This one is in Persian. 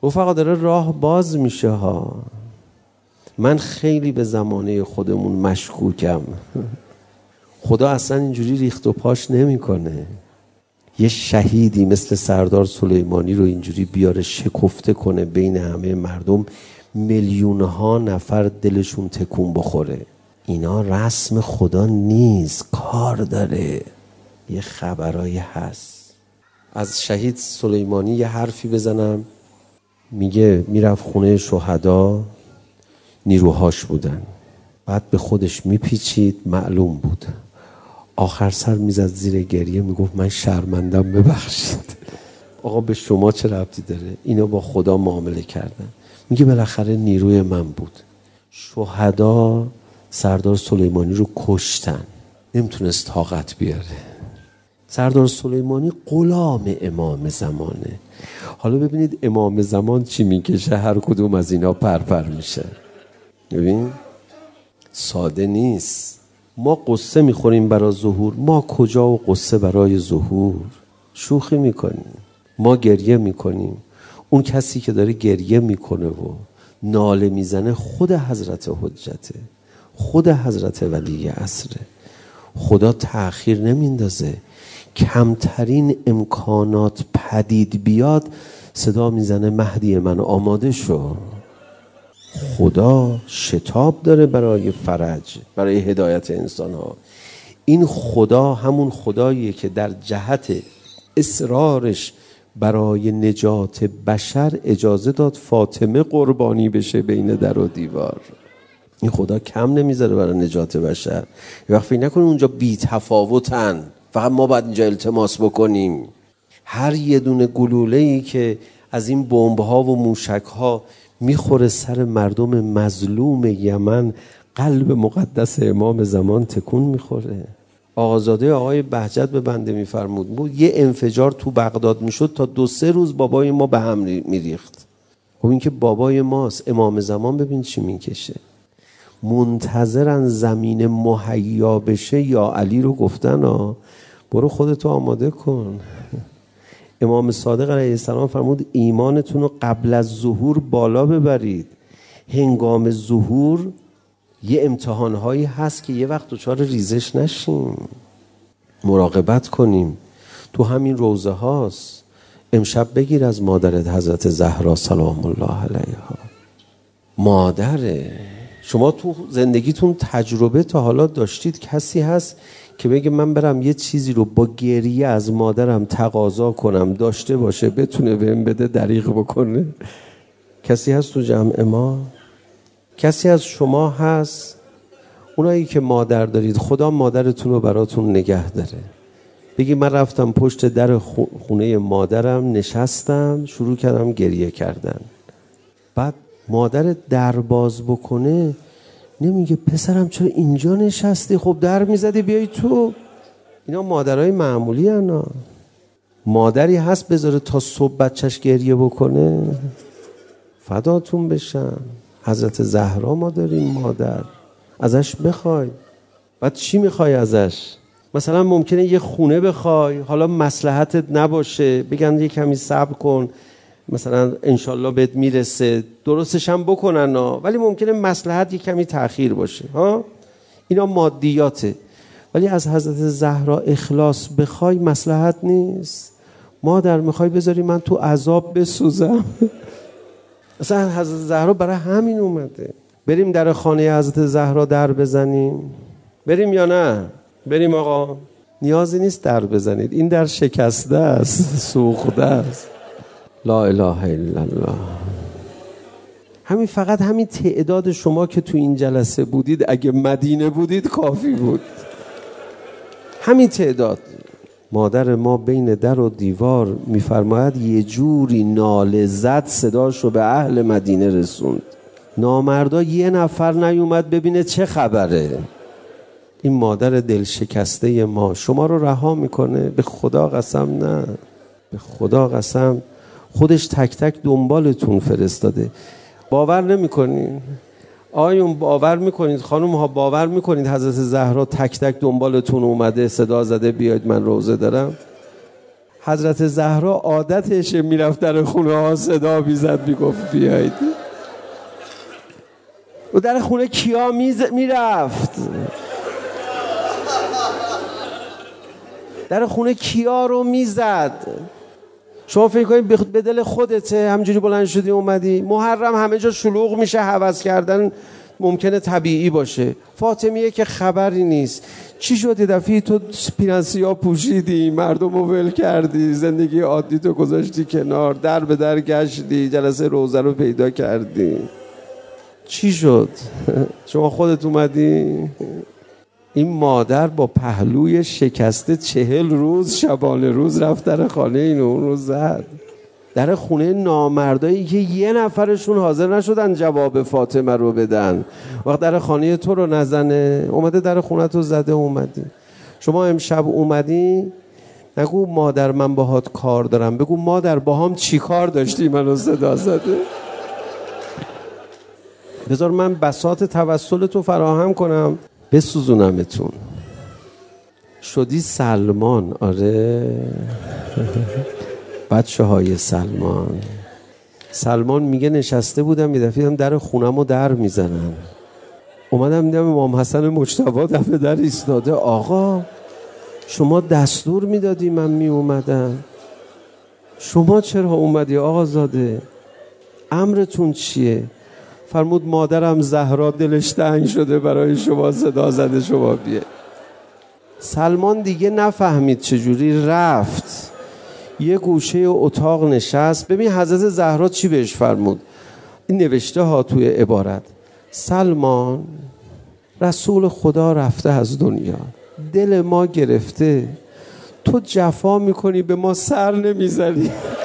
رفقا داره راه باز میشه ها. من خیلی به زمانه خودمون مشکوکم. خدا اصلا اینجوری ریخت و پاش نمیکنه. یه شهیدی مثل سردار سلیمانی رو اینجوری بیاره شکفته کنه بین همه مردم، میلیون‌ها نفر دلشون تکون بخوره. اینا رسم خدا نیست، کار داره، یه خبرایی هست. از شهید سلیمانی یه حرفی بزنم، میگه میرفت خونه شهدا، نیروهاش بودن، بعد به خودش میپیچید، معلوم بود، آخر سر میزد زیر گریه، میگفت من شرمندم ببخشید. آقا به شما چه ربطی داره؟ اینا با خدا معامله کردن. میگه بالاخره نیروی من بود. شهدا سردار سلیمانی رو کشتن، نمیتونست طاقت بیاره. سردار سلیمانی غلام امام زمانه. حالا ببینید امام زمان چی میکشه، هر کدوم از اینا پرپر میشه. ببین ساده نیست. ما قصه میخوریم برای ظهور، ما کجا و قصه برای ظهور؟ شوخی میکنیم. ما گریه میکنیم. اون کسی که داره گریه میکنه و ناله میزنه خود حضرت حجته، خود حضرت ولی عصره. خدا تأخیر نمیندازه. کمترین امکانات پدید بیاد صدا میزنه مهدی من آماده شو. خدا شتاب داره برای فرج، برای هدایت انسان ها. این خدا همون خداییه که در جهت اصرارش برای نجات بشر اجازه داد فاطمه قربانی بشه بین در و دیوار. این خدا کم نمیذاره برای نجات بشر. یه وقت فکر نکنید اونجا بی تفاوتن، فقط ما باید اینجا التماس بکنیم. هر یه دونه گلوله‌ای که از این بمب‌ها و موشک‌ها میخوره سر مردم مظلوم یمن، قلب مقدس امام زمان تکون میخوره. آقازاده آقای بهجت به بنده میفرمود بود یه انفجار تو بغداد میشد تا 2-3 روز بابای ما به هم میریخت. خب این که بابای ماست. امام زمان ببین چی میکشه، منتظرن زمین مهیا بشه. یا علی رو گفتن برو خودتو آماده کن. امام صادق علیه السلام فرمود ایمانتون رو قبل از ظهور بالا ببرید. هنگام ظهور یه امتحانهایی هست که یه وقت دچار ریزش نشیم. مراقبت کنیم. تو همین روزه هاست. امشب بگیر از مادرت حضرت زهرا سلام الله علیها. مادره. شما تو زندگیتون تجربه تا حالا داشتید کسی هست که بگه من برم یه چیزی رو با گریه از مادرم تقاضا کنم داشته باشه بتونه بهم بده دریغ بکنه؟ کسی هست تو جمع ما؟ کسی از شما هست؟ اونایی که مادر دارید خدا مادرتون رو براتون نگه داره. بگی من رفتم پشت در خونه مادرم نشستم شروع کردم گریه کردن. بعد مادر در باز بکنه نمیگه پسرم چرا اینجا نشستی؟ خب در میزدی بیای تو. اینا مادرای معمولی هن. مادری هست بذاره تا صبح بچهش گریه بکنه؟ فداتون بشم. حضرت زهرا ما داریم مادر، ازش بخوای. بعد چی میخوای ازش؟ مثلا ممکنه یه خونه بخوای، حالا مصلحتت نباشه، بگن یه کمی صبر کن مثلا انشالله بهت میرسه، درستش هم بکنن ولی ممکنه مصلحت یه کمی تأخیر باشه اینا مادیاته. ولی از حضرت زهرا اخلاص بخوای مصلحت نیست. مادر میخوای بذاری من تو عذاب بسوزم؟ اصلا حضرت زهرا برای همین اومده. بریم در خانه حضرت زهرا در بزنیم؟ بریم یا نه؟ بریم آقا. نیازی نیست در بزنید، این در شکسته است، سوخته است. لا اله الا الله. همین فقط همین تعداد شما که تو این جلسه بودید اگه مدینه بودید کافی بود. همین تعداد. مادر ما بین در و دیوار میفرماید یه جوری ناله زد صداش رو به اهل مدینه رسوند. نامردا یه نفر نیومد ببینه چه خبره. این مادر دل شکسته ما شما رو رها میکنه؟ به خدا قسم نه. به خدا قسم خودش تک تک دنبالتون فرستاده. باور نمیکنین؟ آیون باور میکنید؟ خانم ها باور میکنید حضرت زهرا تک تک دنبالتون اومده صدا زده بیاید من روزه دارم؟ حضرت زهرا عادتشه میرفت در خونه ها صدا میزد میگفت بیایید. و در خونه کیا میرفت؟ در خونه کیا رو میزد؟ شما فکر کنید به دل خودته همجوری بلند شدی اومدی؟ محرم همه جا شلوغ میشه، هوس کردن ممکنه طبیعی باشه. فاطمیه که خبری نیست. چی شد یه دفعه تو پیرنسیا پوشیدی، مردم رو ول کردی، زندگی عادی تو گذاشتی کنار، در به در گشتی، جلسه روزه رو پیدا کردی؟ چی شد؟ شما خودت اومدی؟ این مادر با پهلوی شکسته 40 روز شبانه روز رفت در خانه این اون رو زد. در خونه نامردایی که یه نفرشون حاضر نشدن جواب فاطمه رو بدن. وقت در خانه تو رو نزنه، اومده در خونه تو زده اومدی. شما امشب اومدی نگو مادر من باهات کار دارم، بگو مادر باهام چی کار داشتی منو صدا زده. بذار من بساط توسل تو فراهم کنم بسوزونمتون. شدی سلمان. آره بچه های سلمان میگه نشسته بودم یه دفعه دیدم در خونم رو در میزنن. اومدم دیدم امام حسن مجتبی دم در ایستاده. آقا شما دستور میدادی من می اومدم، شما چرا اومدی آقا زاده؟ امرتون چیه؟ فرمود مادرم زهرا دلش تنگ شده برای شما صدا زده شما بیه. سلمان دیگه نفهمید چجوری رفت یه گوشه اتاق نشست. ببین حضرت زهرا چی بهش فرمود. این نوشته ها توی عبارت: سلمان رسول خدا رفته از دنیا، دل ما گرفته، تو جفا میکنی به ما سر نمیزنی.